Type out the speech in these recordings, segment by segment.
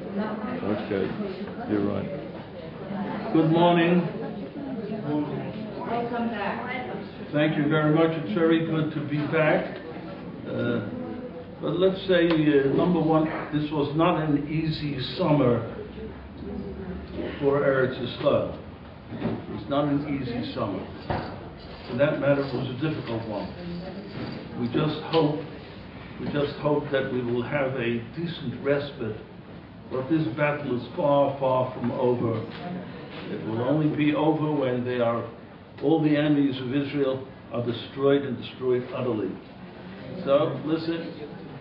Okay, you're right. Good morning. Welcome back. Thank you very much. It's very good to be back. But let's say, number one, this was not an easy summer for Eretz Yisrael. It's not an easy summer. For that matter, it was a difficult one. We just hope that we will have a decent respite. But this battle is far, far from over. It will only be over when all the enemies of Israel are destroyed and destroyed utterly. So, listen.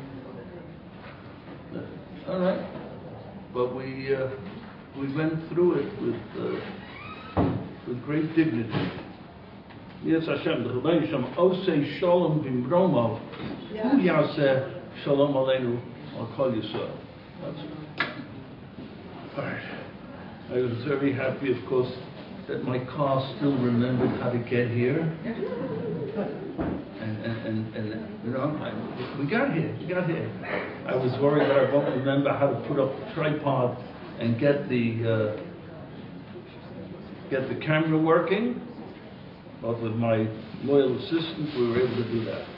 All right. But we went through it with great dignity. Yes, Hashem, the Rebbeinu Shem, Osei Shalom Bimromo, Hu Yaseh Shalom Aleinu Al Kol Yisrael. That's it. All right. I was very happy, of course, that my car still remembered how to get here. And you know, we got here. I was worried that I won't remember how to put up the tripod and get the camera working. But with my loyal assistant, we were able to do that.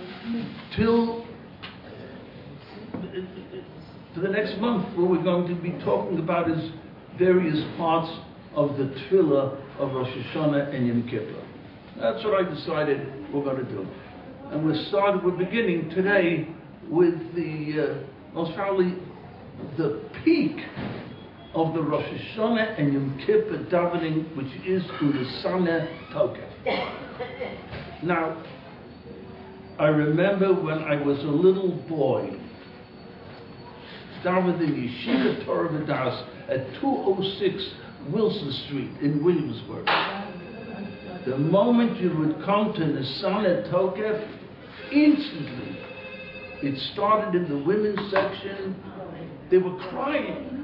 For the next month, what we're going to be talking about is various parts of the tefillah of Rosh Hashanah and Yom Kippur. That's what I decided we're going to do. And we're beginning today with most probably the peak of the Rosh Hashanah and Yom Kippur davening, which is Ulasana Tokef. Now, I remember when I was a little boy, davening Yeshiva Torah Vodaas at 206 Wilson Street in Williamsburg. The moment you would come to Nisana Tokef, instantly, it started in the women's section. They were crying.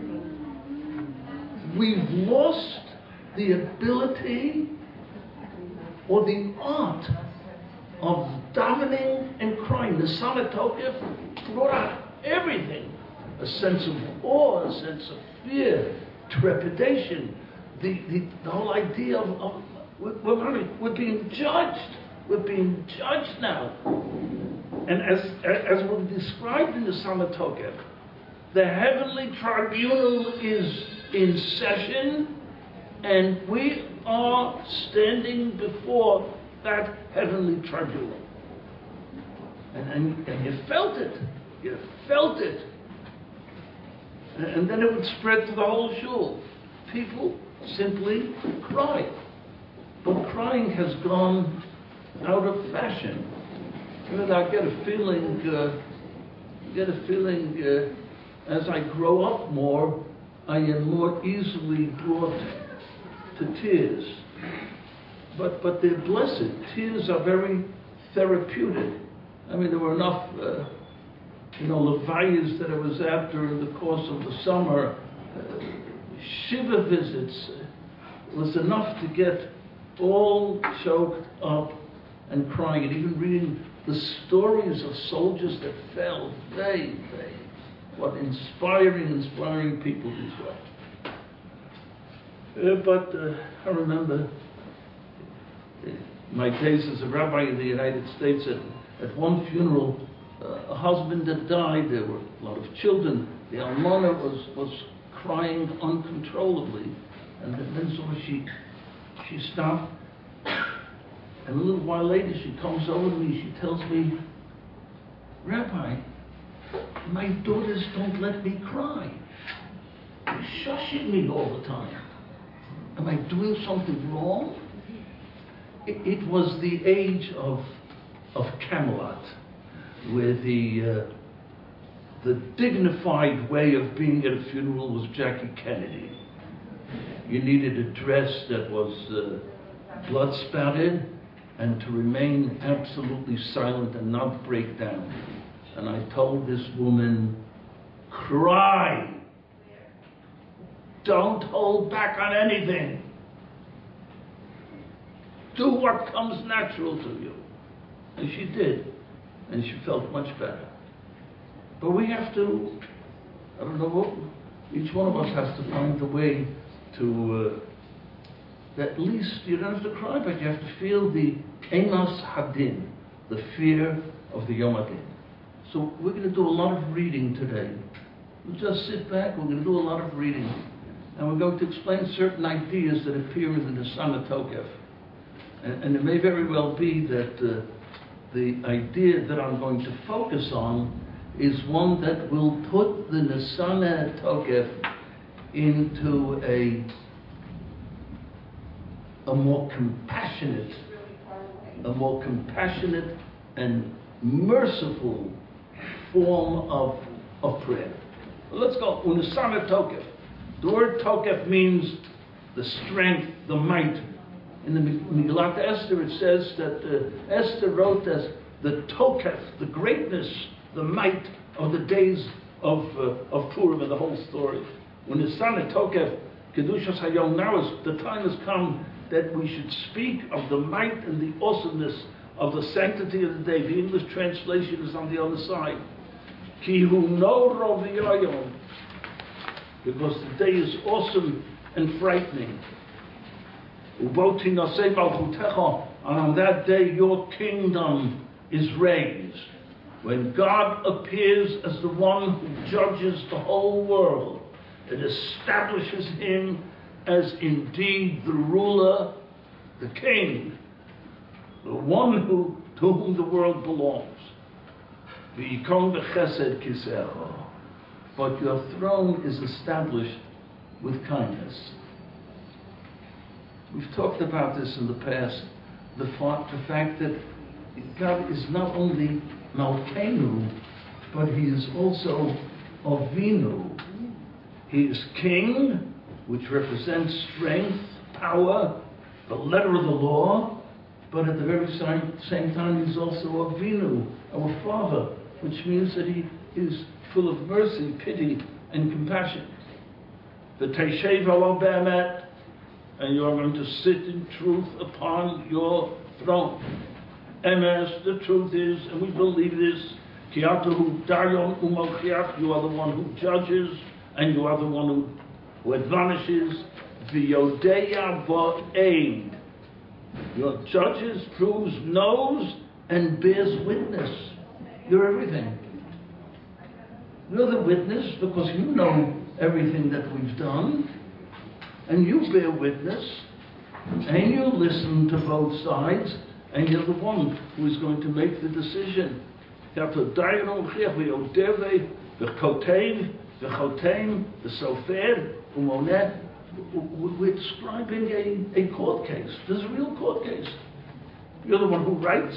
We've lost the ability or the art of davening and crying. Nisana Tokef brought out everything. A sense of awe, a sense of fear, trepidation, the whole idea of we're being judged. We're being judged now. And as was described in the Nisana Tokef, the heavenly tribunal is in session, and we are standing before that heavenly tribunal. And you felt it. You felt it. And then it would spread to the whole shul. People simply cry. But crying has gone out of fashion. I get a feeling as I grow up more, I am more easily brought to tears. But they're blessed. Tears are very therapeutic. I mean, there were enough levayas that I was at during the course of the summer. Shiva visits was enough to get all choked up and crying, and even reading the stories of soldiers that fell. What inspiring people these were. But I remember my days as a rabbi in the United States. At one funeral, a husband had died. There were a lot of children. The almana was crying uncontrollably, and then so she stopped. And a little while later, she comes over to me. She tells me, "Rabbi, my daughters don't let me cry. They're shushing me all the time. Am I doing something wrong?" It was the age of Camelot, where the dignified way of being at a funeral was Jackie Kennedy. You needed a dress that was blood spattered, and to remain absolutely silent and not break down. And I told this woman, cry. Don't hold back on anything. Do what comes natural to you. And she did. And she felt much better. But we have to, I don't know Each one of us has to find a way to, at least, you don't have to cry, but you have to feel the Emas Hadin, the fear of the Yom Hadin. So we're going to do a lot of reading today. We'll just sit back, we're going to do a lot of reading. And we're going to explain certain ideas that appear in the Nisan HaTokef. And it may very well be that the idea that I'm going to focus on is one that will put the Nisan HaTokef into a more compassionate and merciful form of prayer. Let's go. Nisan HaTokef. The word Tokef means the strength, the might. In the Megillat Esther, it says that Esther wrote as the Tokef, the greatness, the might of the days of Purim and the whole story. When the Nisan HaTokef, Kedushas Hayom, now the time has come that we should speak of the might and the awesomeness of the sanctity of the day. The English translation is on the other side. Ki hu no roviyayom, because the day is awesome and frightening. Uboti nasei malchutecha, and on that day your kingdom is raised. When God appears as the one who judges the whole world, it establishes him as indeed the ruler, the king, the one to whom the world belongs. V'yikon b'chesed kisecho. But your throne is established with kindness. We've talked about this in the past, the fact that God is not only Malkeinu, but he is also Avinu. He is king, which represents strength, power, the letter of the law, but at the very same time he's also Avinu, our Father, which means that he is full of mercy, pity, and compassion. The Teishev Alo Be'emet, and you are going to sit in truth upon your throne. Emes, the truth is, and we believe this, Ki atu dayon u'malchiach, you are the one who judges, and you are the one who admonishes. V'yodeya bo'ed, your judges, proves, knows, and bears witness. You're everything. You're the witness because you know everything that we've done, and you bear witness, and you listen to both sides, and you're the one who is going to make the decision. The sofer, umoneh. We're describing a court case. There's a real court case. You're the one who writes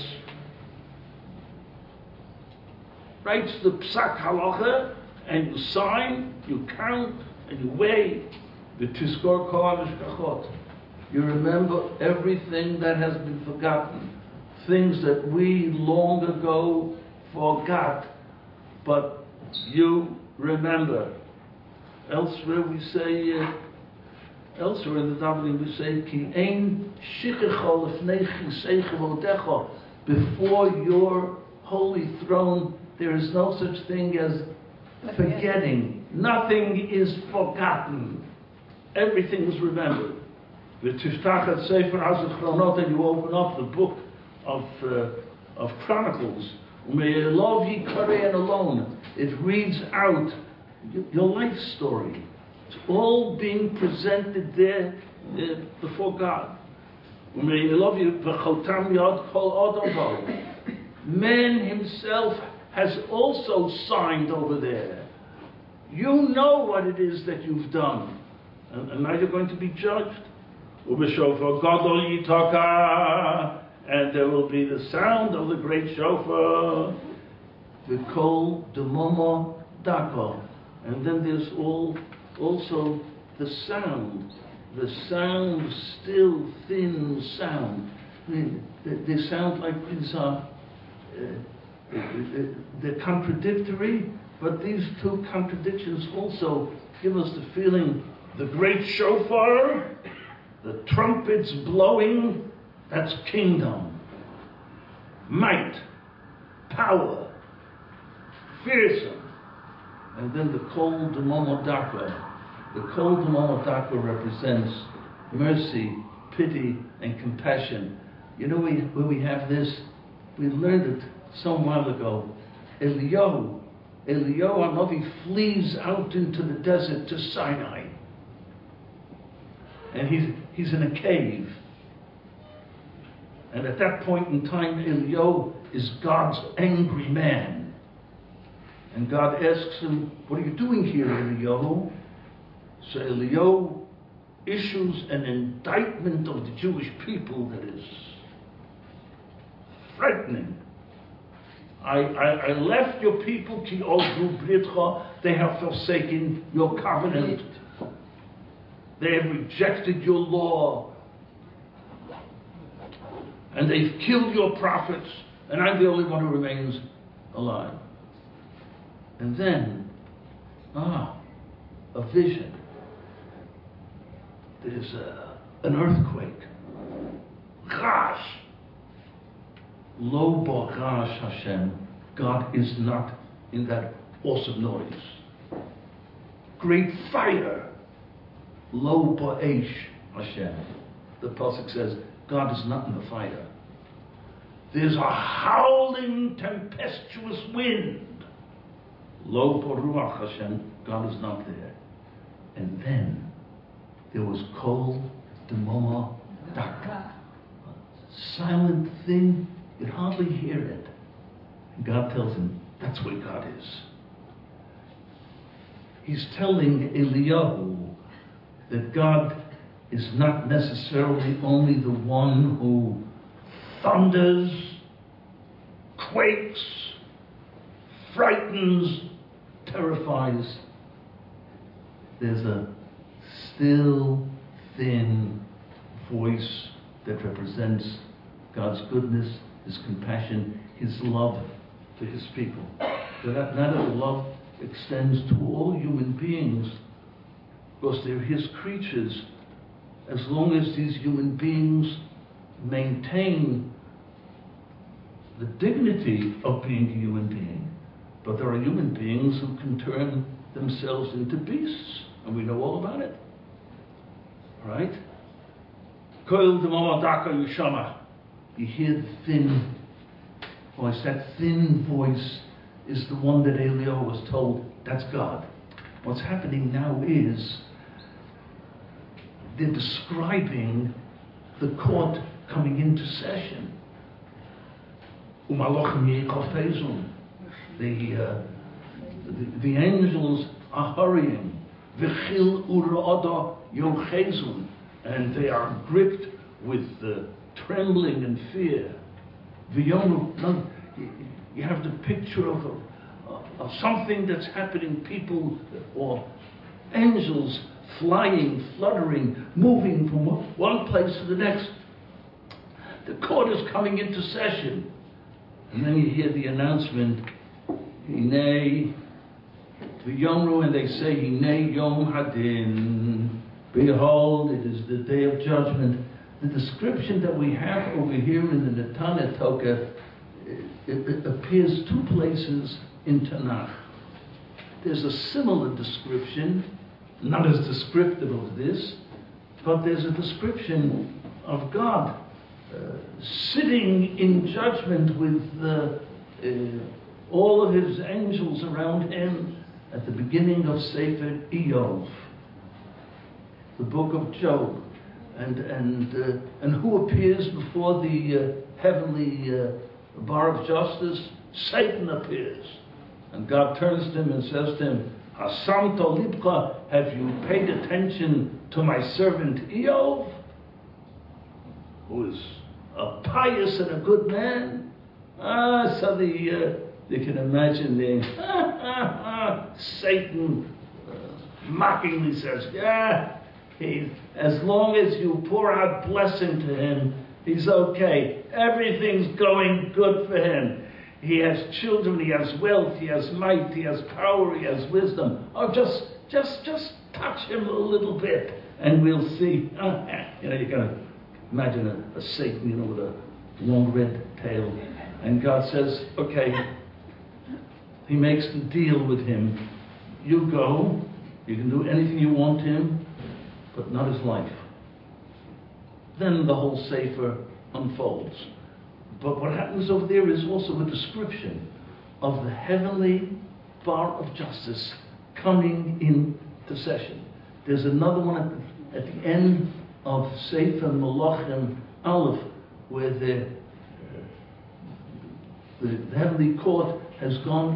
the psak halacha, and you sign, you count, and you weigh. The tiskor kol mishkachot. You remember everything that has been forgotten, things that we long ago forgot, but you remember. Elsewhere we say, elsewhere in the davening we say, Ki ein shichechol lefnei chisei vodecha. Before your holy throne, there is no such thing as forgetting. Nothing is forgotten. Everything is remembered. V'tiftach sefer HaZichronot, and you open up the book of Chronicles. U'me'elov yikarei, and alone it reads out your life story. It's all being presented there before God. U'me'elov v'chotam yad kol adam bo. Man himself has also signed over there. You know what it is that you've done. And now you're going to be judged. Ubeshofar gadol yitaka, and there will be the sound of the great shofar. V'kol demomo dako, and then there's also the sound, still thin sound. I mean, they sound like these are. They're contradictory, but these two contradictions also give us the feeling. The great shofar, the trumpets blowing, that's kingdom. Might, power, fearsome. And then the kol demomodaka, The Kol Damama Daka represents mercy, pity, and compassion. You know where we have this? We learned it some while ago. Eliyahu Hanavi flees out into the desert to Sinai. And he's in a cave. And at that point in time, Eliyahu is God's angry man. And God asks him, "What are you doing here, Eliyahu?" So Eliyahu issues an indictment of the Jewish people that is frightening. I left your people, ki ozu britcha, they have forsaken your covenant. They have rejected your law. And they've killed your prophets, and I'm the only one who remains alive. And then, a vision. There's an earthquake. Chash. Lo ba'chash Hashem. God is not in that awesome noise. Great fire. Lo ba'esh Hashem. The pasuk says, God is not in the fire. There's a howling, tempestuous wind. Lo ba'ruach Hashem. God is not there. And then there was Kol Damama Daka. Silent thing, you'd hardly hear it. And God tells him, that's where God is. He's telling Eliyahu that God is not necessarily only the one who thunders, quakes, frightens, terrifies. There's a still, thin voice that represents God's goodness, His compassion, His love for His people. That love extends to all human beings because they're His creatures. As long as these human beings maintain the dignity of being a human being. But there are human beings who can turn themselves into beasts, and we know all about it. Right? Kol Damama Daka Yushama. You hear the thin voice. That thin voice is the one that Eliyahu was told, that's God. What's happening now is they're describing the court coming into session. The angels are hurrying. And they are gripped with trembling and fear. You have the picture of something that's happening, people or angels flying, fluttering, moving from one place to the next. The court is coming into session. And then you hear the announcement, Hinei V'yomru, and they say, Hinei Yom Hadin. Behold, it is the day of judgment. The description that we have over here in the Netanya Tokef, it appears two places in Tanakh. There's a similar description, not as descriptive of this, but there's a description of God sitting in judgment with all of His angels around Him at the beginning of Sefer Iyov, the book of Job. And who appears before the heavenly bar of justice? Satan appears. And God turns to him and says to him, Hasamta libcha, have you paid attention to my servant Iyov, who is a pious and a good man? So you can imagine Satan mockingly says, as long as you pour out blessing to him, he's okay. Everything's going good for him. He has children, he has wealth, he has might, he has power, he has wisdom. Oh, just touch him a little bit, and we'll see. You can imagine a Satan, with a long red tail. And God says, okay. He makes the deal with him. You go, You can do anything you want to him, but not his life. Then the whole Sefer unfolds. But what happens over there is also a description of the heavenly bar of justice coming into session. There's another one at the end of Sefer Malachim Aleph, where the heavenly court has gone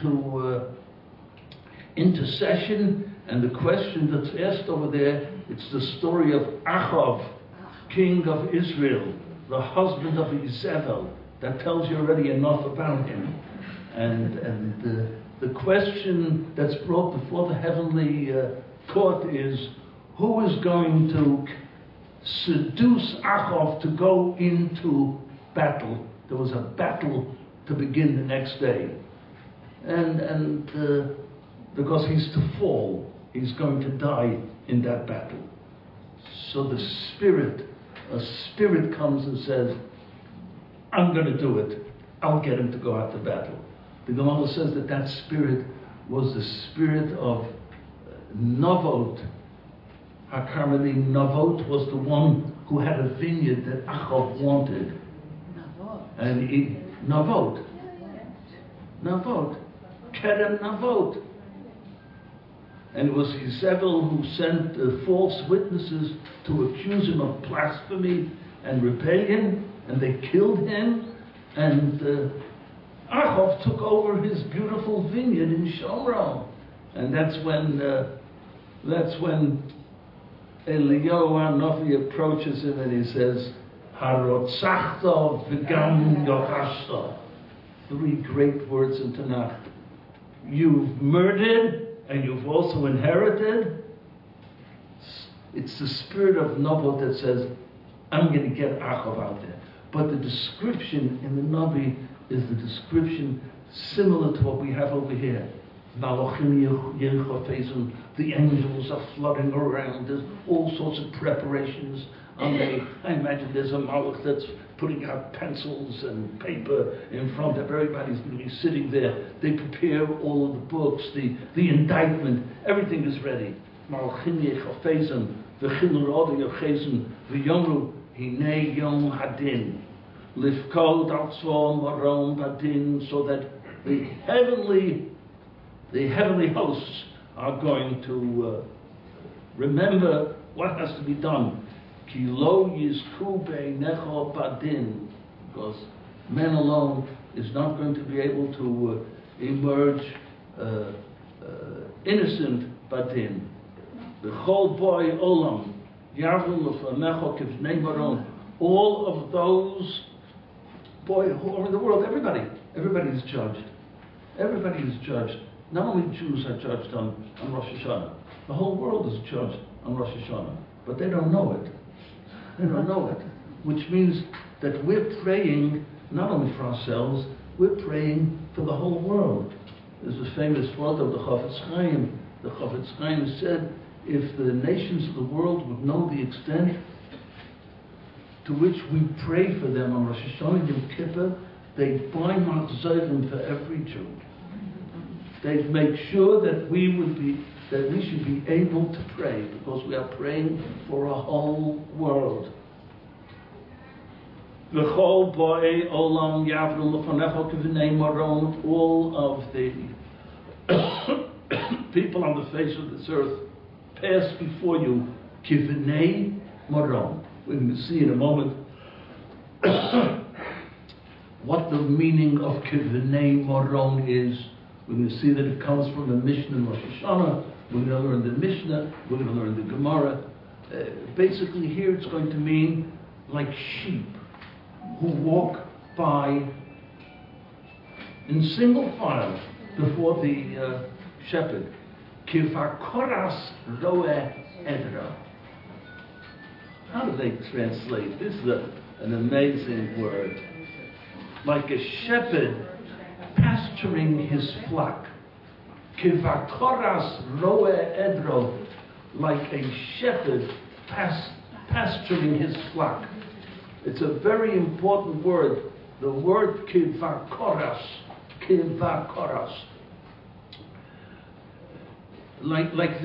into session, and the question that's asked over there, it's the story of Achav, king of Israel, the husband of Izebel. That tells you already enough about him. And the question that's brought before the heavenly court is, who is going to seduce Achav to go into battle? There was a battle to begin the next day. And because he's to fall, he's going to die in that battle. So a spirit comes and says, I'm going to do it. I'll get him to go out to battle. The Gemara says that spirit was the spirit of Navot. HaKarmeli Navot was the one who had a vineyard that Achav wanted. And Navot. Kerem Navot. And it was Izebel who sent false witnesses to accuse him of blasphemy and rebellion, and they killed him. And Achav took over his beautiful vineyard in Shomron, and that's when Eliyahu Hanavi approaches him and he says, "Harotzachta v'gam yorashta." 3 great words in Tanakh. You've murdered and you've also inherited. It's the spirit of Navot that says, I'm going to get Achav out there. But the description in the Navi is the description similar to what we have over here. The angels are flooding around. There's all sorts of preparations. I imagine there's a malach that's putting out pencils and paper in front of everybody's going to be sitting there. They prepare all of the books, the indictment, everything is ready. Malachim yechafezim, v'chilur oda yechezim, v'yomru hinei yom hadin, lifkol daltzvom varom badin, so that the heavenly hosts are going to remember what has to be done. Ki lo yizku beinecho badin, because man alone is not going to be able to emerge innocent badin. B'chol boy olam yarvu lefanecho kivnei maron. All of those boy who are in the world, everybody is judged. Everybody is judged. Not only Jews are judged on Rosh Hashanah. The whole world is judged on Rosh Hashanah, but they don't know it. They don't know it, which means that we're praying not only for ourselves, we're praying for the whole world. There's a famous quote of the Chafetz Chaim. The Chafetz Chaim said, if the nations of the world would know the extent to which we pray for them on Rosh Hashanah Yom Kippur, they'd buy Machzorim for every Jew. They'd make sure that we should be able to pray, because we are praying for a whole world. V'chol bo'ei olam yavru lefanecho kivnei maron. All of the people on the face of this earth pass before you kivnei maron. We're going to see in a moment what the meaning of kivnei maron is. We're going to see that it comes from the Mishnah in Rosh Hashanah. We're going to learn the Mishnah. We're going to learn the Gemara. Basically, here it's going to mean like sheep who walk by in single file before the shepherd. Kivakoras roe edra. How do they translate? This is an amazing word. Like a shepherd pasturing his flock. Kivakoras roe edro, like a shepherd pasturing his flock. It's a very important word. The word kivakoras. like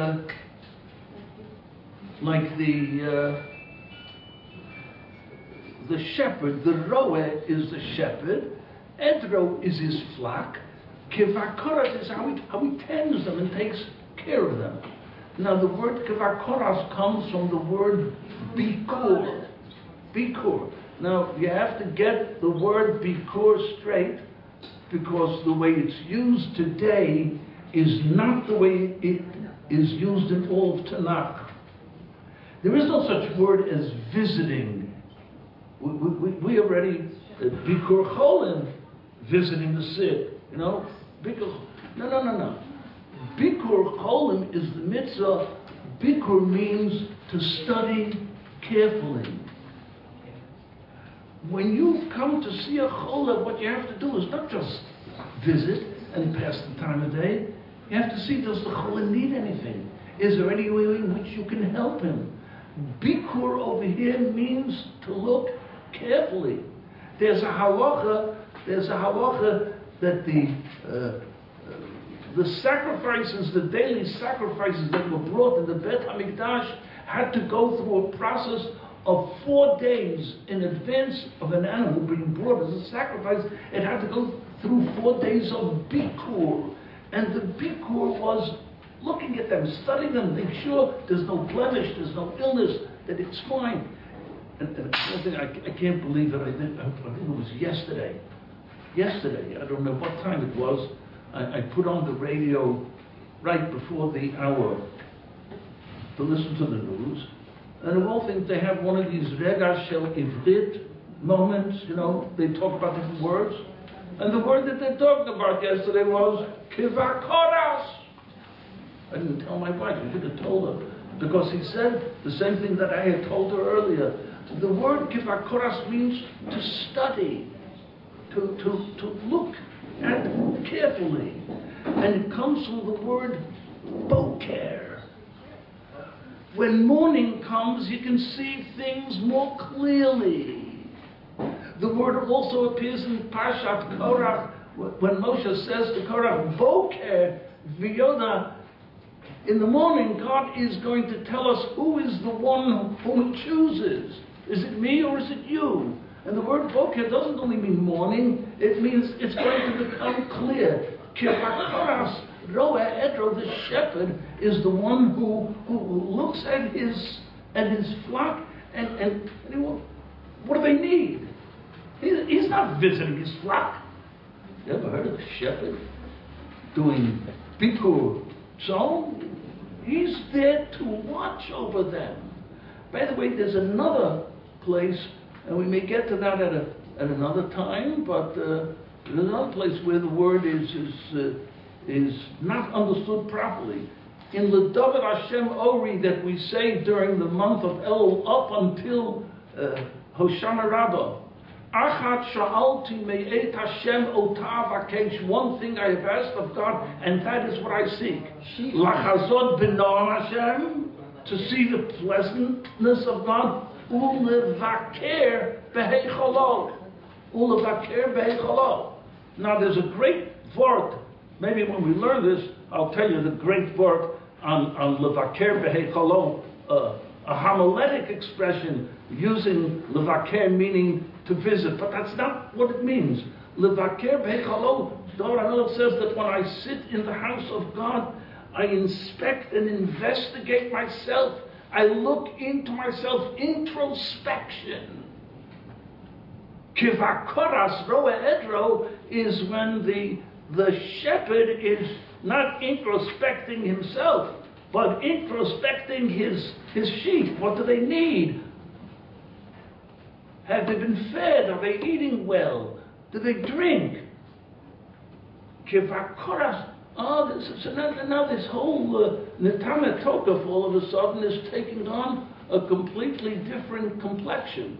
the shepherd. The roeh is the shepherd. Edro is his flock. Kivakoras is how he tends them and takes care of them. Now the word kivakoras comes from the word bikur. Bikur. Now you have to get the word bikur straight, because the way it's used today is not the way it is used in all of Tanakh. There is no such word as visiting. We already, bikur cholim, visiting the sick. You know, bikur. No. Bikur cholim is the mitzvah. Bikur means to study carefully. When you come to see a cholah, what you have to do is not just visit and pass the time of day. You have to see, does the cholah need anything? Is there any way in which you can help him? Bikur over here means to look carefully. There's a halacha that the sacrifices, the daily sacrifices that were brought in the Bet HaMikdash had to go through a process of 4 days in advance of an animal being brought as a sacrifice. It had to go through 4 days of bikur. And the bikur was looking at them, studying them, making sure there's no blemish, there's no illness, that it's fine. And another thing, I can't believe that I think it was yesterday. I don't know what time it was. I put on the radio right before the hour to listen to the news. And of all things, they have one of these Rega Shel Ivrit moments, you know, they talk about different words. And the word that they talked about yesterday was Kivakoras. I didn't tell my wife, I should have told her. Because he said the same thing that I had told her earlier. The word Kivakoras means to study, to look at carefully. And it comes from the word boker. When morning comes, you can see things more clearly. The word also appears in Parshat Korach, when Moshe says to Korach, Boker v'yoda, in the morning God is going to tell us who is the one whom he chooses. Is it me or is it you? And the word Boker doesn't only mean morning, it means it's going to become clear. Kivakoras Roeh Edro, the shepherd, is the one who looks at his flock and what do they need? He's not visiting his flock. You ever heard of a shepherd doing bikur tzom? He's there to watch over them. By the way, there's another place, and we may get to that at another time, but there's another place where the word is not understood properly. In the David Hashem Ori that we say during the month of Elul up until Hoshana Rabbah, Achat Sha'alti Me'et Hashem Otav Akesh, one thing I have asked of God, and that is what I seek. Lachazot B'Noam Hashem, to see the pleasantness of God, Ulevaker Beheicholo. Ulevaker Beheicholo. Now there's a great word. Maybe when we learn this, I'll tell you the great word on levaker beheicholo, a homiletic expression using levaker meaning to visit, but that's not what it means. Levaker beheicholo, Torah HaMelech says that when I sit in the house of God, I inspect and investigate myself. I look into myself, introspection. Kivakoras Roeh Edro is when the shepherd is not introspecting himself, but introspecting his sheep. What do they need? Have they been fed? Are they eating well? Do they drink? Kivakoras. Now this whole Netama Tokaf all of a sudden is taking on a completely different complexion.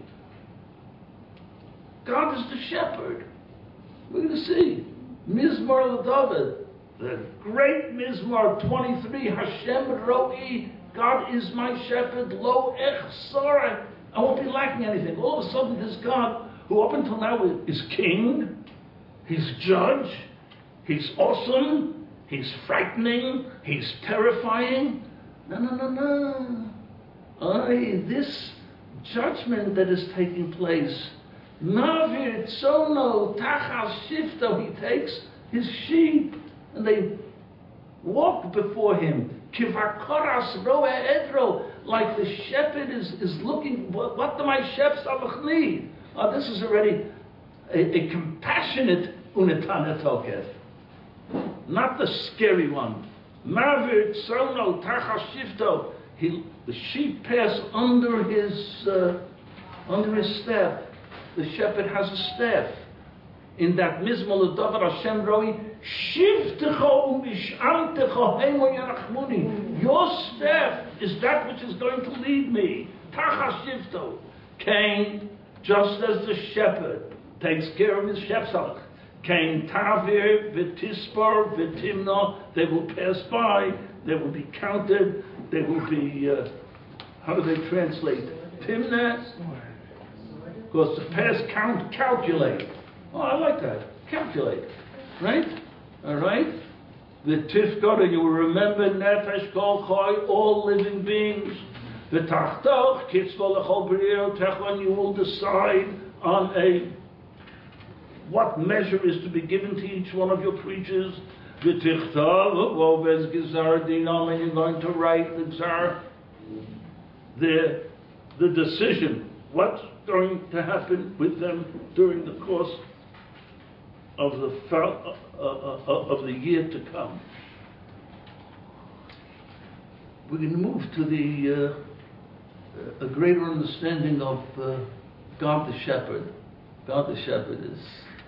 God is the shepherd. We're going to see. Mizmor David, the great Mizmor 23, Hashem Ro'i, God is my shepherd, Lo Ech Sorah, I won't be lacking anything. All of a sudden this God, who up until now is king, he's judge, he's awesome, he's frightening, he's terrifying. No. This judgment that is taking place, Navir Tzono Tachas Shifto, he takes his sheep and they walk before him. Kivakoras Roe Edro, like the shepherd is looking, what do my shepherd need? This is already a compassionate Unetana Tokef, not the scary one. Navir Tzono Tachas Shifto, the sheep pass under his staff. The shepherd has a staff. In that Mizmor L'Dover Hashem Roi, Shivtecho u'mish'amtecho hemo yarachmuni. Your staff is that which is going to lead me. Tachas Shivto. Cain, just as the shepherd takes care of his shepherd. Cain Tavir, V'tispor, V'timno, they will pass by, they will be counted, they will be, how do they translate? Timna? Because the past count, calculate. Oh, I like that. Calculate. Right? All right? The Tifkot, you will remember Nefesh Kol Chai, all living beings. The Tachtoch, Kitzvah L'chol B'riyot Techon, you will decide on what measure is to be given to each one of your creatures. The Tichtav, Vovez Gizar Dinam, and you're going to write the Gzar, the decision. What's going to happen with them during the course of the year to come? We're going to move to a greater understanding of God the Shepherd. God the Shepherd is.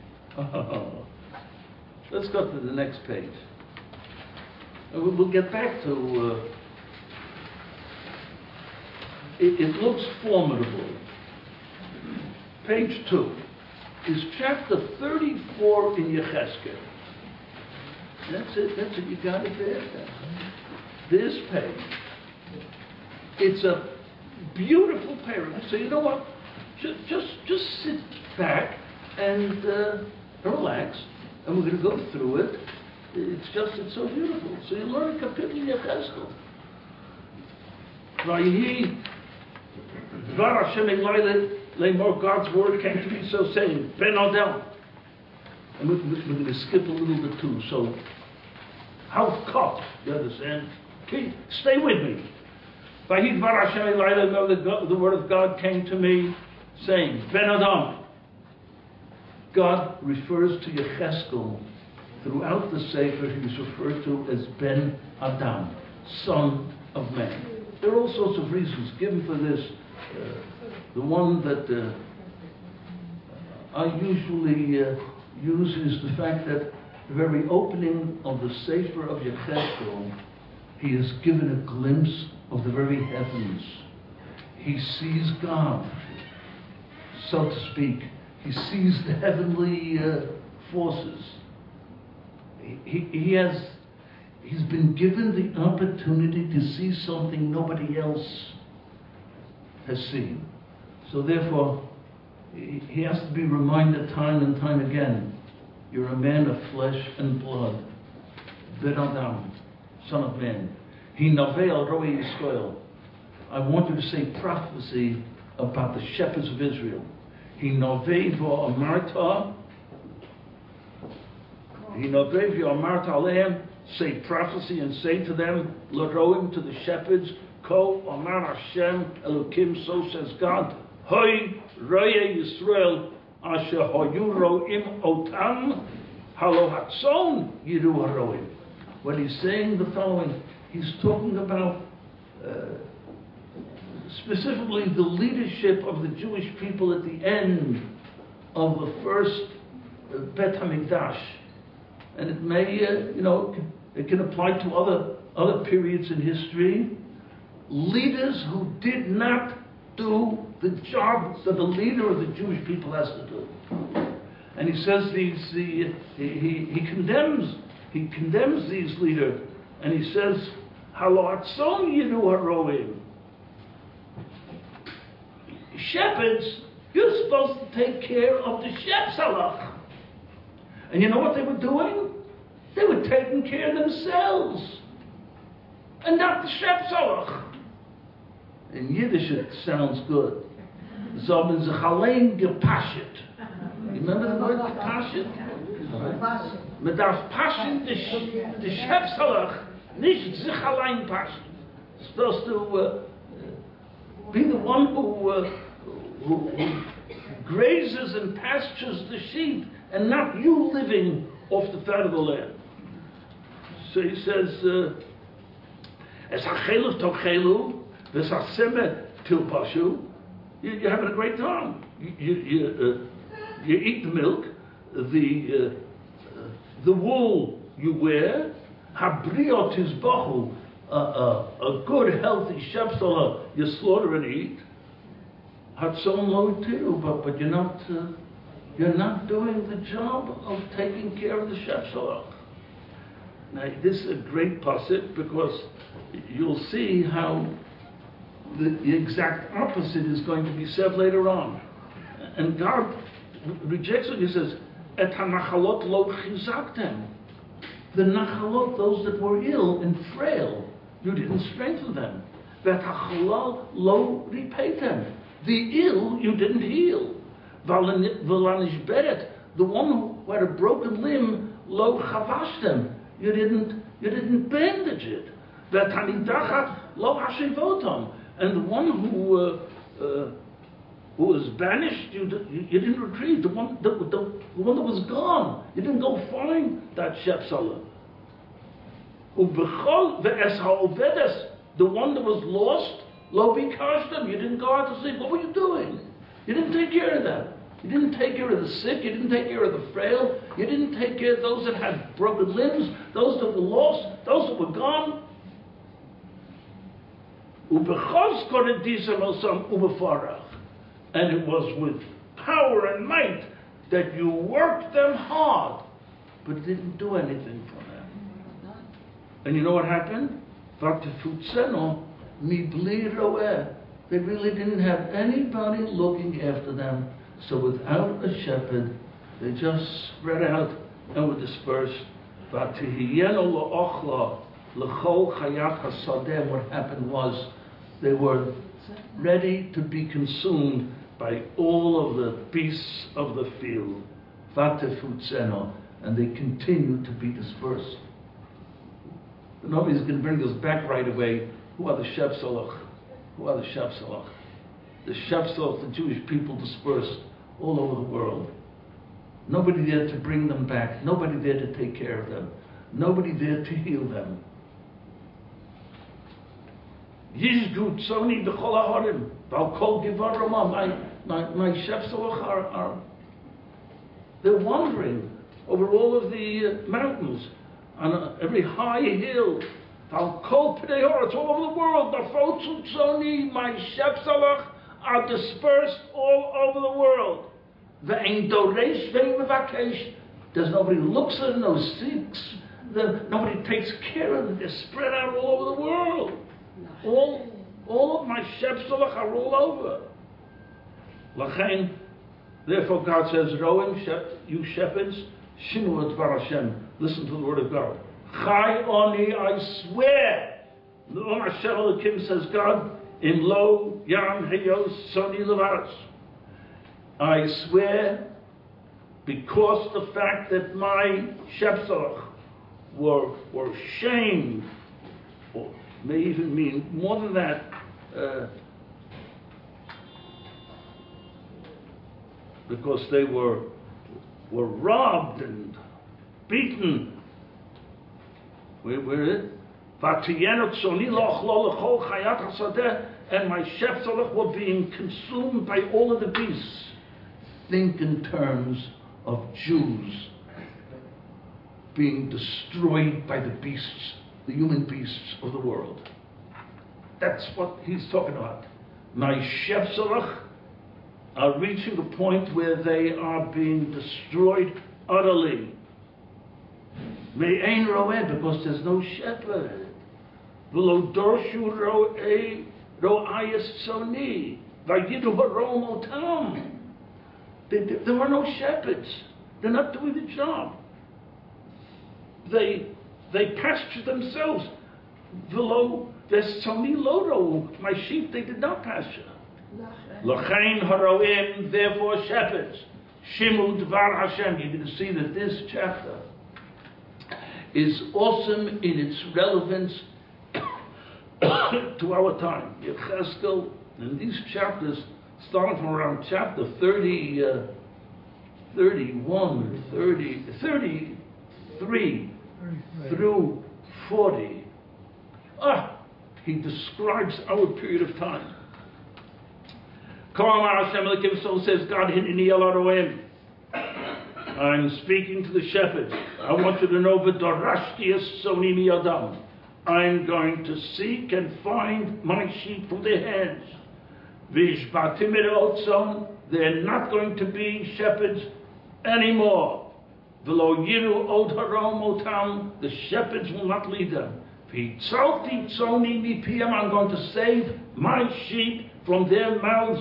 Let's go to the next page. We'll get back to. It looks formidable. Page 2 is chapter 34 in Yechezkel. That's it, you got it there. This page. It's a beautiful paragraph. So you know what? Just sit back and relax, and we're going to go through it. It's so beautiful. So you learn a kapitel in Yechezkel. Dvar Hashem Eloi Lemor, God's word came to me, so saying, Ben Adam. And we're going to skip a little bit too. So, how cut? You understand? Okay, stay with me. Vayid Dvar Hashem Eloi Lemor, the word of God came to me, saying, Ben Adam. God refers to Yechezkel throughout the Sefer. He's referred to as Ben Adam, son of man. There are all sorts of reasons given for this. The one that I usually use is the fact that the very opening of the Sefer of Yechezkel, he is given a glimpse of the very heavens. He sees God, so to speak. He sees the heavenly forces. He's been given the opportunity to see something nobody else has seen. So therefore, he has to be reminded time and time again, you're a man of flesh and blood. Ben Adam, son of man. He navel roi Yisrael. I want you to say prophecy about the shepherds of Israel. He navel vo amarta. He navel vo amarta aleim. Say prophecy and say to them, L'roim, to the shepherds, Ko Amar Hashem Elokim, so says God, Hoi Roye Yisrael, Asher Hoyu Roim Otam, Halo Hatzon Yiru Haroim. When he's saying the following, he's talking about specifically the leadership of the Jewish people at the end of the first Bet HaMikdash. And it may, it can apply to other periods in history. Leaders who did not do the job that the leader of the Jewish people has to do. And he says he condemns these leaders, and he says, Halo Atzon Yiru Haroim. Shepherds, you're supposed to take care of the shepherds. And you know what they were doing? They were taking care of themselves. And not the Shepselach. In Yiddish it sounds good. So haben sich allein gepashet. You remember the word gepashet? Man darf paschen the Shepselach, nicht sich allein paschen. It's supposed to be the one who grazes and pastures the sheep, and not you living off the fat of the land. So he says, Es hachelu tochelu, ves hachseme tilpashu. You're having a great time. You eat the milk, the wool you wear. Habriot is bachu, a good healthy shepsala you slaughter and eat. Hatzon lo too, but you're not doing the job of taking care of the shepsala. Now this is a great pasuk because you'll see how the exact opposite is going to be said later on. And God rejects it. He says, Et hanachalot lo chizaktem. The nachalot, those that were ill and frail, you didn't strengthen them. Vet hachalal lo repaytem. The ill you didn't heal. V'lanish beret, the one who had a broken limb, lo chavashtem. You didn't bandage it. Vet hanidachat lo hashivotam. And the one who was banished, you didn't retrieve. The one that was gone, you didn't go find that shepsala. Ubechol ve'es ha'ovedes, the one that was lost, lo bikashtem, you didn't go out to see. What were you doing? You didn't take care of that. You didn't take care of the sick. You didn't take care of the frail. You didn't take care of those that had broken limbs, those that were lost, those that were gone. And it was with power and might that you worked them hard, but didn't do anything for them. And you know what happened? They really didn't have anybody looking after them. So without a shepherd, they just spread out and were dispersed. What happened was they were ready to be consumed by all of the beasts of the field. And they continued to be dispersed. But nobody's going to bring us back right away. Who are the Shepselach? Who are the Shepselach? The Shepselach, the Jewish people dispersed all over the world. Nobody there to bring them back. Nobody there to take care of them. Nobody there to heal them. Yishgut Soni B'chol HaHorim B'al Kol Givar Ramah. My Shepselach are they're wandering over all of the mountains, on every high hill. B'al Kol Pnei Haaretz, all over the world. B'Fotzut Soni, my Shepselach are dispersed all over the world. Ve'ein doresh ve'ein mevakesh. There's nobody who looks at them, no seeks. Nobody takes care of them. They're spread out all over the world. All of my Shepselach are all over. Lachain, therefore God says, Roim, you shepherds, Shimu et Bar Hashem. Listen to the word of God. Chai oni, I swear. The Om Hashem Elokim says God, in lo yam heyos soni levaretz. I swear, because the fact that my Shepselach were shamed, or may even mean more than that, because they were robbed and beaten. Where is it? And my Shepselach were being consumed by all of the beasts. Think in terms of Jews being destroyed by the beasts, the human beasts of the world. That's what he's talking about. My Shepselach are reaching a point where they are being destroyed utterly. Me'ein roeh, because there's no shepherd. V'lo dorshu ro'ayis tzoni, v'yidu harom otam. There were no shepherds. They're not doing the job. they pasture themselves. There's so many lodo. My sheep they did not pasture. L'chein haroim, therefore shepherds. Shimu dvar Hashem. You're going to see that this chapter is awesome in its relevance to our time. Yecheskel, and these chapters, starting from around chapter 31, 33 through 40, he describes our period of time. So says God, I'm speaking to the shepherds. I want you to know I'm going to seek and find my sheep from their hands. They're not going to be shepherds anymore. The shepherds will not lead them. I'm going to save my sheep from their mouths.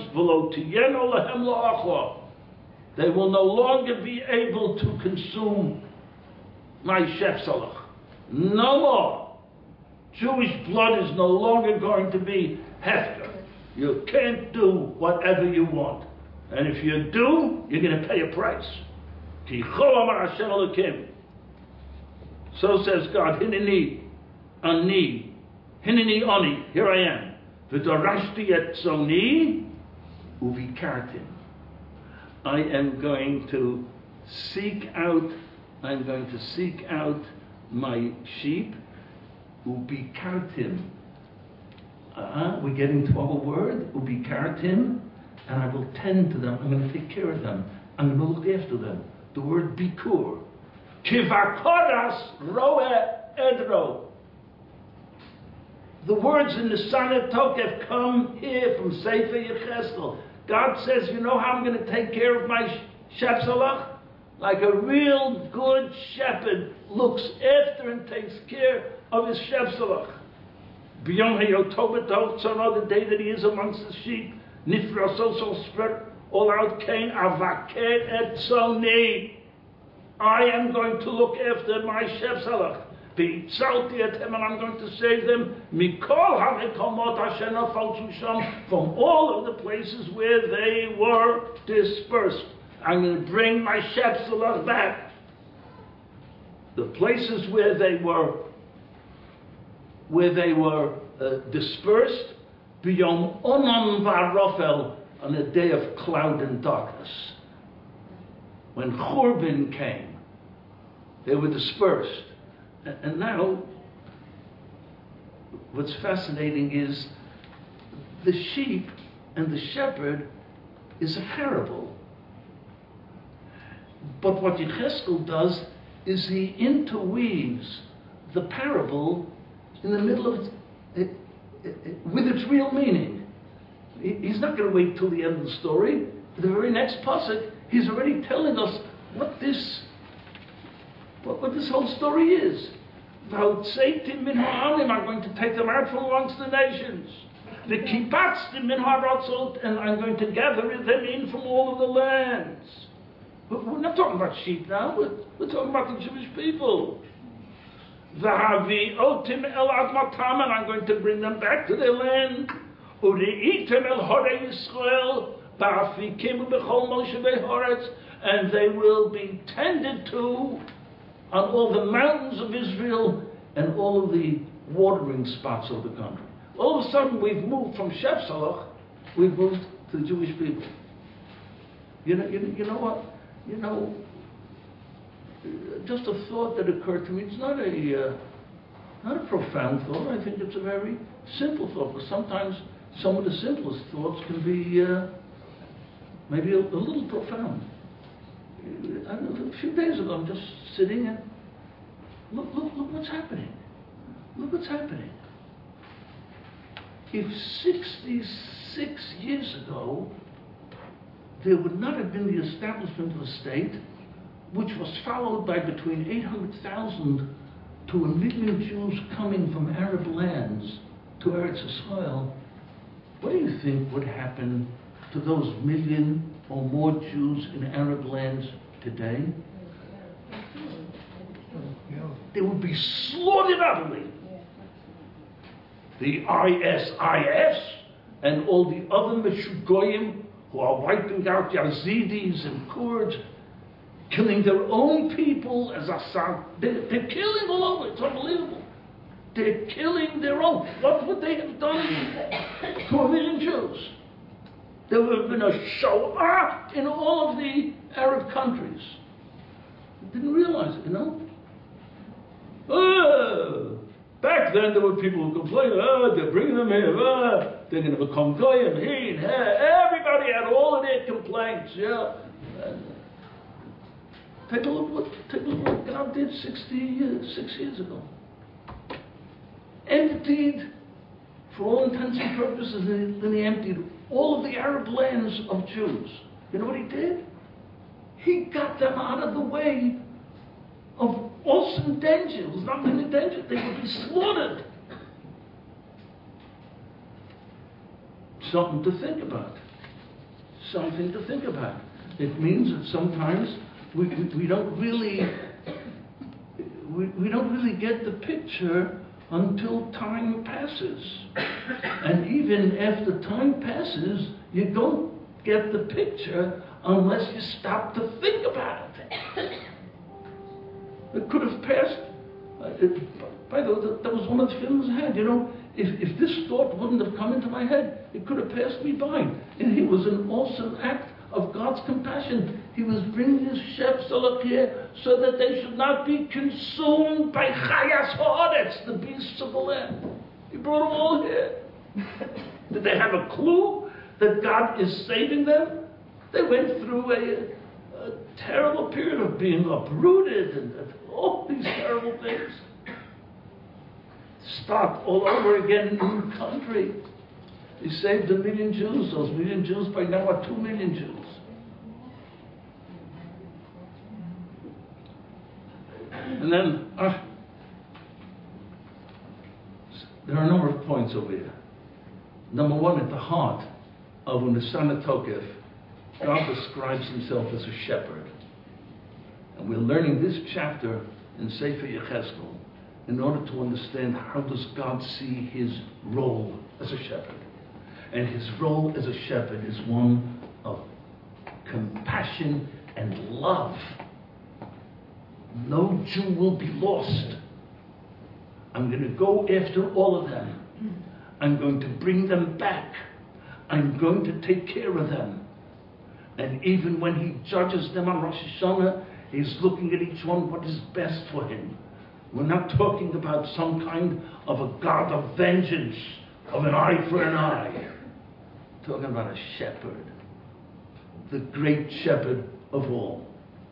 They will no longer be able to consume my shepsalach. No more. Jewish blood is no longer going to be hefker. You can't do whatever you want. And if you do, you're going to pay a price. So says God, Hineni, Ani, here I am. V'darashti et zoni uvikartim. I am going to seek out my sheep, ubikartim. We're getting to our word, ubikartim, and I will tend to them. I'm going to take care of them. I'm going to look after them. The word bikur. Kivakoras roe edro. The words in the Sanat Tokef come here from Sefer Yecheskel. God says, you know how I'm going to take care of my shepsalach? Like a real good shepherd looks after and takes care of his shepsalach. B'yom hayotobetot, so on the day that he is amongst the sheep, nifrasos will spread all out, kain avaket et zoni. I am going to look after my shepsalach. And I'm going to save them from all of the places where they were dispersed. I'm going to bring my shepsalach back. The places where they were dispersed, b'yom onan v'arofel, on a day of cloud and darkness. When Churban came, they were dispersed. And now, what's fascinating is the sheep and the shepherd is a parable. But what Yecheskel does is he interweaves the parable in the middle of it, with its real meaning. He's not going to wait till the end of the story. The very next pasuk, he's already telling us what this whole story is. I'm going to take them out from amongst the nations. The kipatztim min haratzot, and I'm going to gather them in from all of the lands. But we're not talking about sheep now. We're talking about the Jewish people. V'havi otim el admatam, and I'm going to bring them back to their land. Ureitem el horei Yisrael ba'afikim b'chol moshevei horetz, and they will be tended to on all the mountains of Israel and all of the watering spots of the country. All of a sudden, we've moved from shepsalach, we've moved to the Jewish people. You know what? Just a thought that occurred to me. It's not a profound thought. I think it's a very simple thought. But sometimes some of the simplest thoughts can be maybe a little profound. I don't know, a few days ago, I'm just sitting and look what's happening. Look what's happening. If 66 years ago there would not have been the establishment of a state, which was followed by between 800,000 to 1 million Jews coming from Arab lands to Eretz Yisrael, what do you think would happen to those 1 million or more Jews in Arab lands today? they would be slaughtered utterly. The ISIS and all the other Meshugoyim who are wiping out Yazidis and Kurds, killing their own people as Assad. They're killing all over. It's unbelievable. They're killing their own. What would they have done to 1 million Jews? There would have been a Shoah in all of the Arab countries. They didn't realize it, you know? Back then there were people who complained, they're bringing them here, they're going to become goyim, everybody had all of their complaints, yeah. Take a look what God did 6 years ago. Emptied, for all intents and purposes, then he emptied all of the Arab lands of Jews. You know what he did? He got them out of the way of awesome danger. It was not really danger. They would be slaughtered. Something to think about. Something to think about. It means that sometimes we don't really get the picture until time passes. And even after time passes, you don't get the picture unless you stop to think about it. It could have passed. By the way, that was one of the feelings I had. You know, if this thought wouldn't have come into my head, it could have passed me by. And it was an awesome act of God's compassion. He was bringing his chefs here so that they should not be consumed by chayas ha'aretz, the beasts of the land. He brought them all here. Did they have a clue that God is saving them? They went through a terrible period of being uprooted and all these terrible things. Start all over again, new country. He saved 1 million Jews. Those 1 million Jews by now are 2 million Jews. And then there are a number of points over here. Number one, at the heart of Unesana Tokef, God describes himself as a shepherd. And we're learning this chapter in Sefer Yechezkel in order to understand how does God see his role as a shepherd. And his role as a shepherd is one of compassion and love. No Jew will be lost. I'm going to go after all of them. I'm going to bring them back. I'm going to take care of them. And even when he judges them on Rosh Hashanah, he's looking at each one what is best for him. We're not talking about some kind of a God of vengeance, of an eye for an eye. We're talking about a shepherd, the great shepherd of all.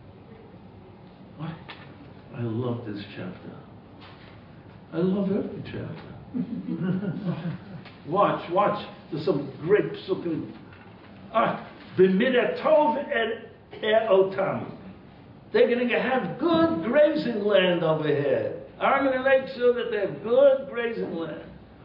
I love this chapter. I love every chapter. Watch. There's some great something. B'midat tov otam. They're going to have good grazing land over here. I'm going to make sure that they have good grazing land.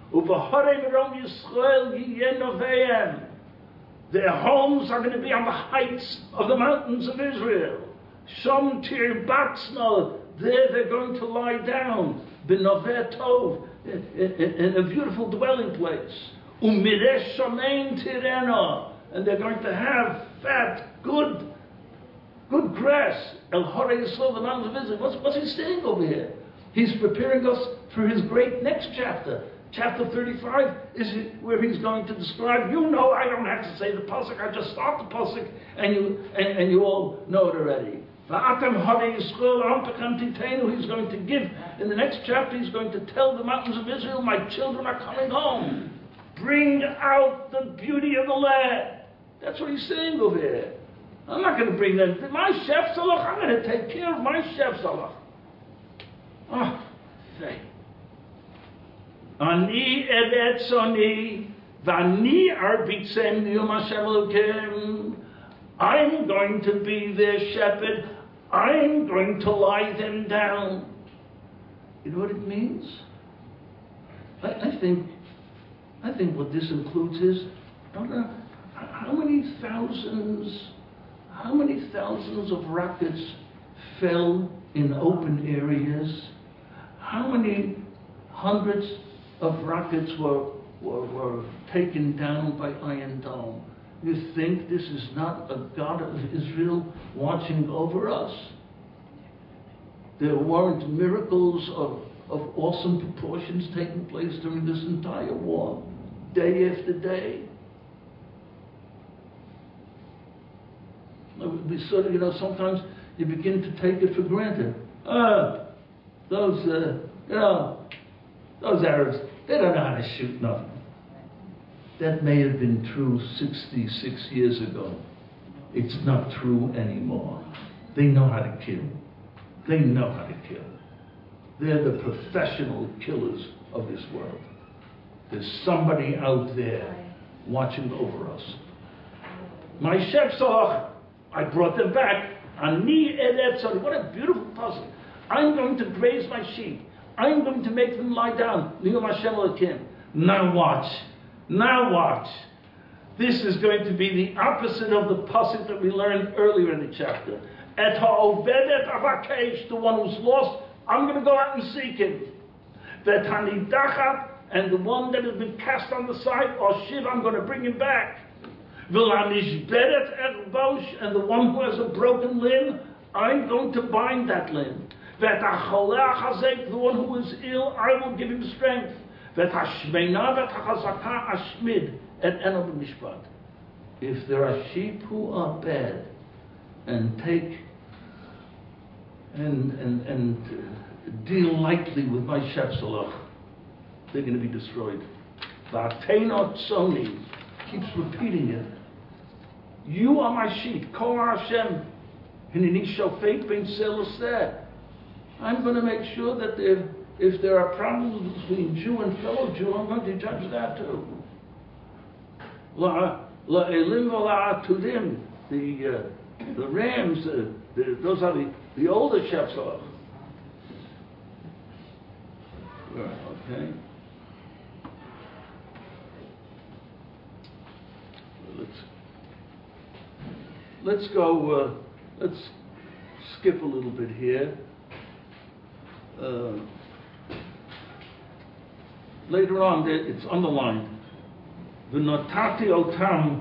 Their homes are going to be on the heights of the mountains of Israel. Shom tir batzno. There they're going to lie down. B'noveh tov. In a beautiful dwelling place. Umiresh shomein tirena. And they're going to have fat, good grass. El Horei Yisrael, the mountains of Israel. What's he saying over here? He's preparing us for his great next chapter. Chapter 35 is where he's going to describe. You know, I don't have to say the pasuk. I just start the pasuk, and you all know it already. He's going to give in the next chapter. He's going to tell the mountains of Israel, "My children are coming home. Bring out the beauty of the land." That's what he's saying over here. I'm not going to bring them. My chef salach, I'm going to take care of my chef salach. Say. Ani evetzoni vani arbitzem liyom Hashem Elokim. I'm going to be their shepherd. I'm going to lie them down. You know what it means? I think what this includes is, don't know, how many thousands of rockets fell in open areas? how many hundreds of rockets were taken down by Iron Dome? You think this is not a God of Israel watching over us? There weren't miracles of awesome proportions taking place during this entire war, day after day. We sort of, sometimes you begin to take it for granted. Those Arabs, they don't know how to shoot nothing. That may have been true 66 years ago. It's not true anymore. They know how to kill. They know how to kill. They're the professional killers of this world. There's somebody out there watching over us. My chef saw, I brought them back. Ani eretzon. What a beautiful puzzle. I'm going to graze my sheep. I'm going to make them lie down. Now watch. Now watch. This is going to be the opposite of the pasuk that we learned earlier in the chapter. Et ha'ovedet avakesh, the one who's lost, I'm going to go out and seek him. Vet hanidachat, and the one that has been cast on the side, or shiv, I'm going to bring him back. V'lanishberet erbosh, and the one who has a broken limb, I'm going to bind that limb. Vet ha'choleh ha'chazek, the one who is ill, I will give him strength. Vet ha'shmeina vet ha'chazaka ashmid, et eno b'mishpat. If there are sheep who are bad and take and deal lightly with my shepselach, they're going to be destroyed. V'ateinot soni keeps repeating it. You are my sheep. Kol Hashem hineni shofet ben seloseh. I'm going to make sure that if there are problems between Jew and fellow Jew, I'm going to judge that too. La'elim v'la'atudim, the rams, those are the older shepselach. Okay. Let's go. Let's skip a little bit here. Later on, it's underlined. V'notati otam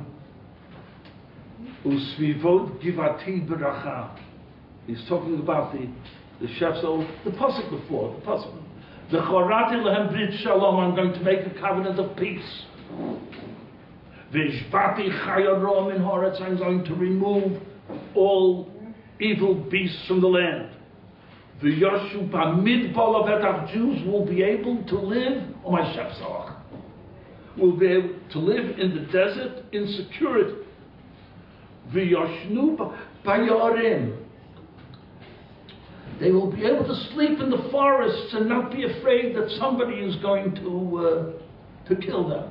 usvivot givati beracha. He's talking about the shepsel, the pasuk before, the pasuk. V'chorati lehem brit shalom. I'm going to make a covenant of peace. V'ishvati chayaro min haaretz. I'm going to remove all evil beasts from the land. V'yoshu b'midbar levetach. Jews will be able to live, oh my shepselach, will be able to live in the desert in security. V'yoshnu b'yarim. They will be able to sleep in the forests and not be afraid that somebody is going to kill them.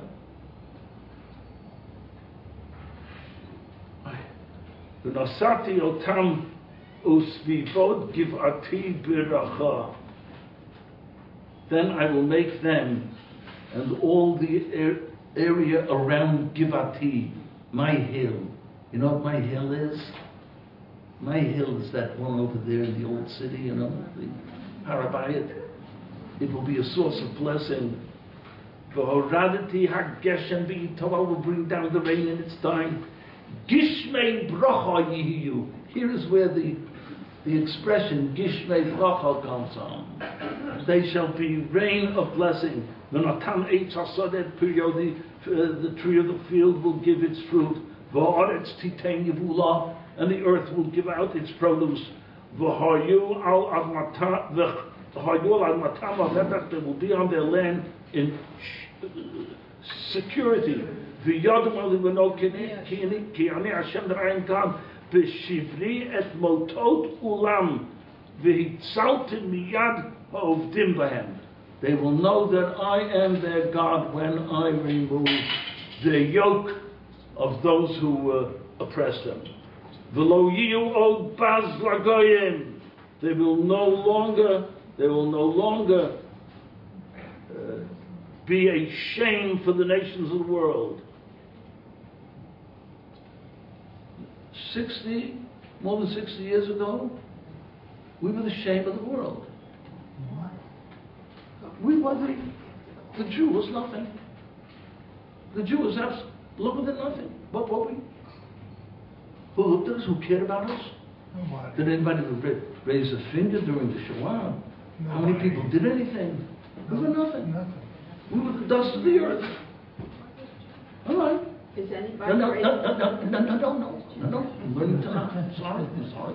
V'nosati otam usvivot givati beracha. Then I will make them and all the area around Givati, my hill. You know what my hill is? My hill is that one over there in the old city, the Harabayit. It will be a source of blessing. V'horadati hageshem v'yitova, will bring down the rain in its time. Gishmei bracha yihiyu. Here is where the expression Gishmei bracha comes from. They shall be rain of blessing. V'natan eitz hasadeh periodi, the tree of the field will give its fruit. V'aretz titein yevula, and the earth will give out its produce. V'hayu al admatam that they will be on their land in security. V'yadum al livano ki ani Hashem d'rayim kam b'shivri et motot ulam v'hitzalti miyad ha'ovdim bahem. They will know that I am their God when I remove the yoke of those who oppress them. V'lo yiyu od baz lagoyim. They will no longer be a shame for the nations of the world. More than 60 years ago, we were the shame of the world. We were the Jew was nothing. The Jew was lower than nothing. What were we? Who looked at us? Who cared about us? Nobody. Did anybody raise a finger during the Shoah? How many people did anything? We were nothing. Nothing. We were the dust of the earth. All right. Is anybody No. ready? I'm learning tonight. I'm sorry.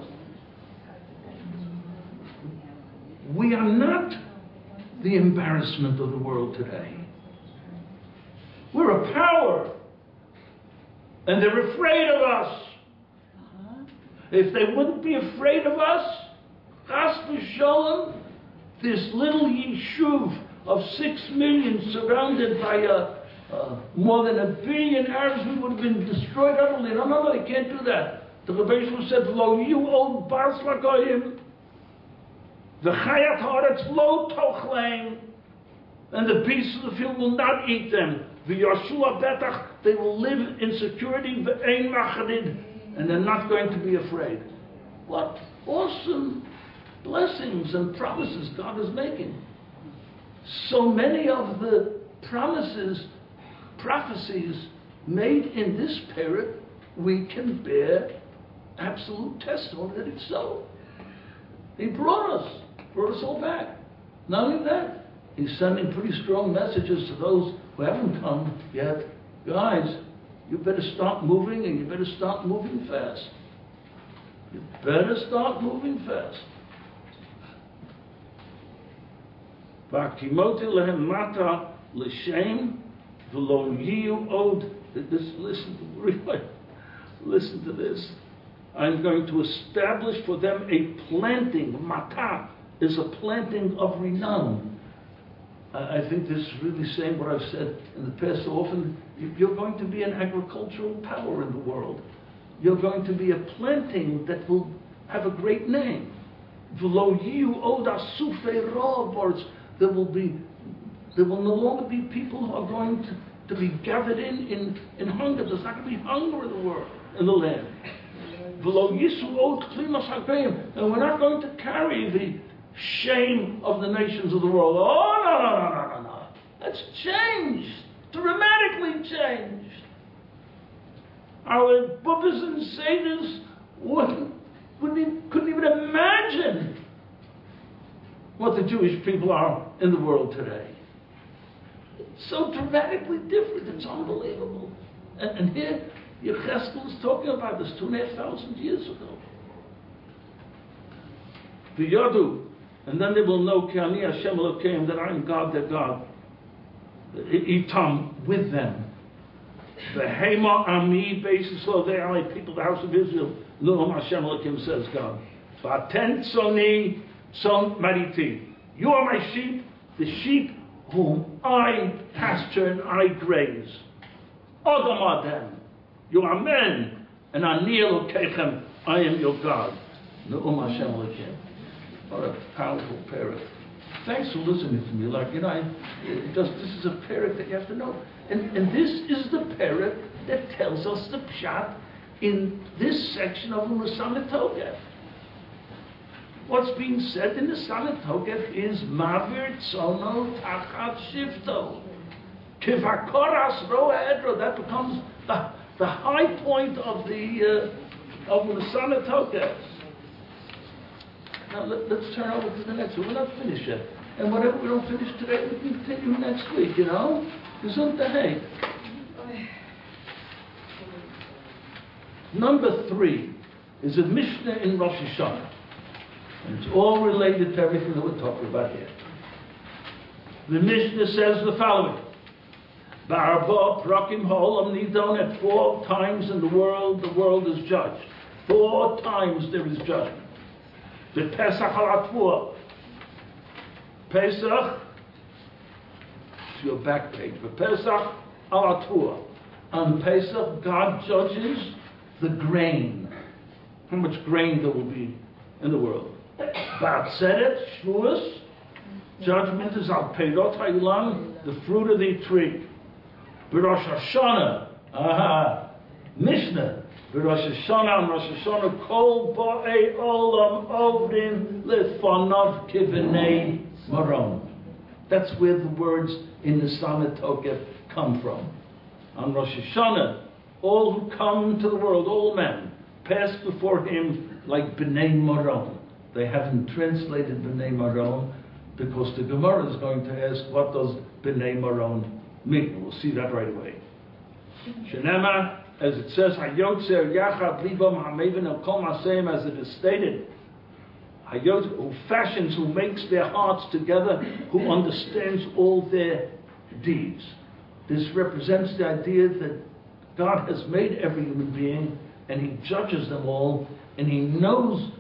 We are not the embarrassment of the world today. We're a power. And they're afraid of us. If they wouldn't be afraid of us, Chas v'sholom, this little yishuv of 6 million surrounded by more than 1 billion Arabs, we would have been destroyed utterly. No, they can't do that. The Rebbe Yisrael said, Lo you old bars lagoyim, v'chayat haaretz lo tochleim, and the beasts of the field will not eat them. V'yoshua betach, they will live in security, v'ein machadid, and they're not going to be afraid. What awesome blessings and promises God is making. So many of the prophecies made in this period, we can bear absolute testimony that it's so. He brought us all back. Not only that, he's sending pretty strong messages to those who haven't come yet. Guys, you better start moving, and you better start moving fast. You better start moving fast. V'akimoti lehem mata l'shem v'lo yiyu od. Listen to this. I'm going to establish for them a planting. Mata is a planting of renown. I think this is really saying what I've said in the past so often. You're going to be an agricultural power in the world. You're going to be a planting that will have a great name. There will no longer be people who are going to be gathered in hunger. There's not going to be hunger in the world, in the land. And we're not going to carry the shame of the nations of the world. Oh, no. That's changed. Dramatically changed. Our bubbas and satyrs couldn't even imagine what the Jewish people are in the world today. It's so dramatically different. It's unbelievable. And here, Yecheskel is talking about this 2,500 years ago. The Yadu, and then they will know Ki Ani Hashem Elokeim, that I am God, their God. Itam, with them. The Hema Ami, basis of they are my people, the house of Israel. Lu'om Hashem Elokeim, says God. Vaten Tzoni Tzon Mariti. You are my sheep, the sheep whom I pasture and I graze. Odom Adem. You are men, and Ani Elokechem, I am your God. Lu'om Hashem Elokeim. What a powerful parrot. Thanks for listening to me. This is a parrot that you have to know. And this is the parrot that tells us the pshat in this section of the Samet Tokef. What's being said in the Samet Tokef is Mavir Tzono Tachat Shifto. Kivakoras Roa Edro. That becomes the high point of the Samet Tokef. Now let's turn over to the next one. We're not finished yet. And whatever we don't finish today, we continue next week, Gesundheit. Number 3 is a Mishnah in Rosh Hashanah. And it's all related to everything that we're talking about here. The Mishnah says the following. Ba'arba prakim ha'olam nidon, at 4 times in the world is judged. 4 times there is judgment. The Pesach al-Atfua. Pesach, it's your back page. The Pesach al-Atfua. On Pesach, God judges the grain. How much grain there will be in the world. Ba'atzeret, Shavuos, judgment is al Peirot ha'ilam, the fruit of the tree. B'Rosh Hashanah, Mishnah. Rosh Hashanah, Kol Ba'ei Olam Ovrin Lefanov Kivenei Maron. That's where the words in the Samet Tokef come from. On Rosh Hashanah, all who come to the world, all men, pass before him like B'nai Maron. They haven't translated B'nai Maron because the Gemara is going to ask, what does B'nai Maron mean? We'll see that right away. Shenema, as it says, Hayotzer Yachad Libam Hamevin El Kol Maseim, as it is stated, Hayotzer, who fashions, who makes their hearts together, who understands all their deeds. This represents the idea that God has made every human being, and He judges them all, and He knows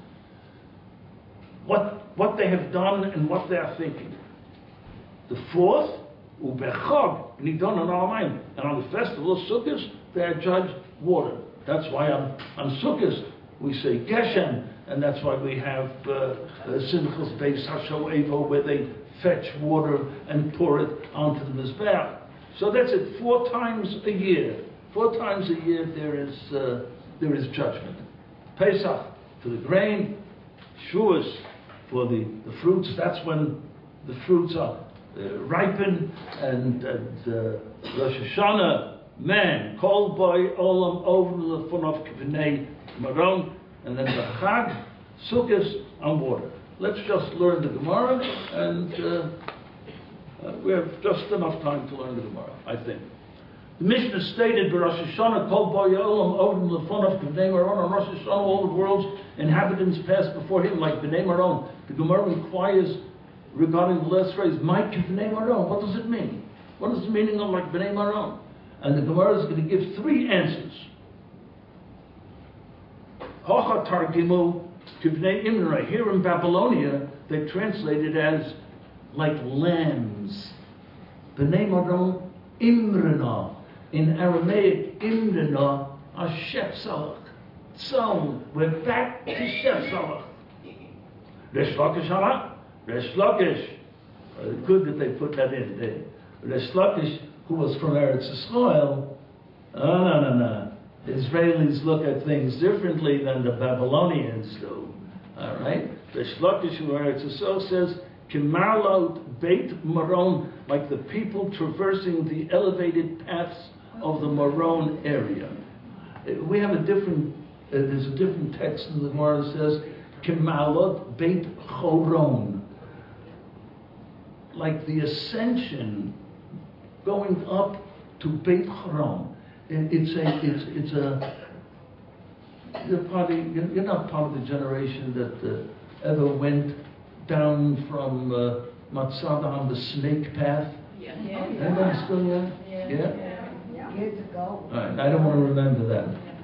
what they have done and what they are thinking. The fourth, Ubechog, Nidon and Alamayim, and on the festival of Sukkot, they are judged water. That's why on Sukkot we say Geshem, and that's why we have Simchas Beis Hasho Evo, where they fetch water and pour it onto the Mizbeach. So that's it. 4 times a year. 4 times a year there is judgment. Pesach for the grain, Shavuos for the fruits. That's when the fruits are ripen, and Rosh Hashanah, man, Kol Boy Olam Over the Fun of Kivnei Maron, and then the Chag, Sukkot on water. Let's just learn the Gemara, and we have just enough time to learn the Gemara, I think. The Mishnah stated, Rosh Hashanah, Kol Boy Olam Over the Fun of Kivnei Maron, on Rosh Hashanah all the world's inhabitants pass before him like Bnei Maron. The Gemara inquires regarding the last phrase, Mike Bnei Maron, what does it mean? What is the meaning of like Bnei Maron? And the Gemara is going to give 3 answers. Hocha Targimu Kibnei Imra. Here in Babylonia, they translate it as like lambs. Bnei Maron Imrana. In Aramaic, Imrana are Shepsalach. So we're back to Shepsalach. Resh Lakish Hala? Resh Lakish. Good that they put that in there. Resh Lakish, who was from Eretz Yisrael, no. The Israelis look at things differently than the Babylonians do. All right? Resh Lakish, who Eretz Yisrael, says, Kimarlot Beit Maron, like the people traversing the elevated paths of the Maron area. We have there's a different text in the Gemara that says, Kimarlot Beit Choron, like the ascension going up to Beit Choron. You're not part of the generation that ever went down from Matzada on the snake path. Yeah. Anybody still there? Yeah. Years ago. All right, I don't want to remember that.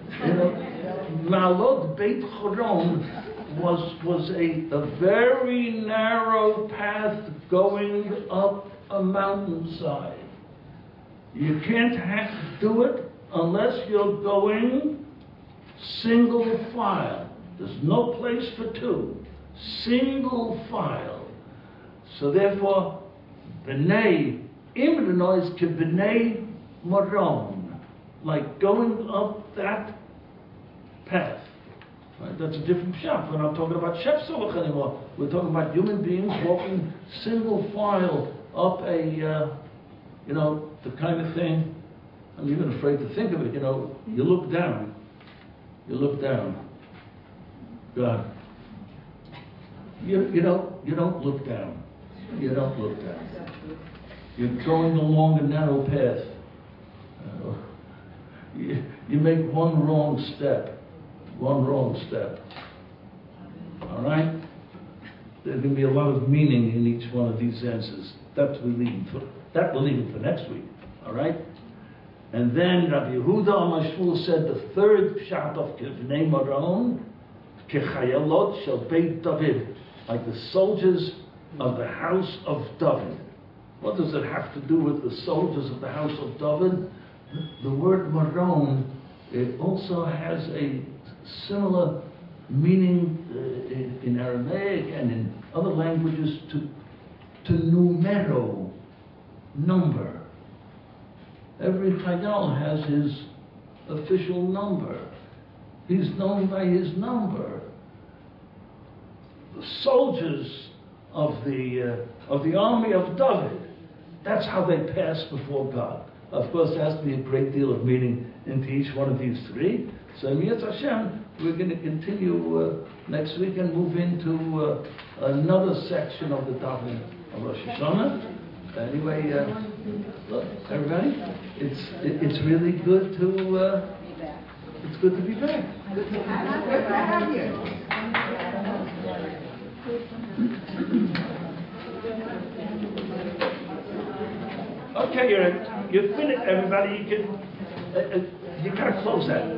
Malot Beit Choron was a very narrow path going up a mountainside. You can't do it unless you're going single file. There's no place for 2. Single file. So therefore, B'nai Imrana is B'nai Maron, like going up that path. Right? That's a different shop. We're not talking about Shepsalach anymore. We're talking about human beings walking single file up a, the kind of thing. I'm even afraid to think of it. You look down. God. You don't look down. You don't look down. You're going along a narrow path. You make one wrong step. All right? There's going to be a lot of meaning in each one of these answers. We'll leave it for next week. All right? And then Rabbi Yehuda Amashul said the third pshat of Kivnei Maron, Kechayalot shel Beit David, like the soldiers of the house of David. What does it have to do with the soldiers of the house of David? The word Maron, it also has a similar meaning in Aramaic and in other languages to numero, number. Every Chayal has his official number. He's known by his number. The soldiers of the army of David. That's how they pass before God. Of course, there has to be a great deal of meaning into each one of these three. So, Mi'at Hashem, we're going to continue next week and move into another section of the davening of Rosh Hashanah. Anyway, look, everybody, it's really good to it's good to be back. Good to have you. Okay, you're finished, everybody. You gotta close that.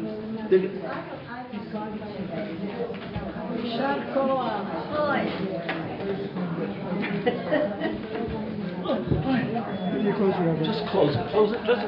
יישר כוח. Just close it. Close it. Just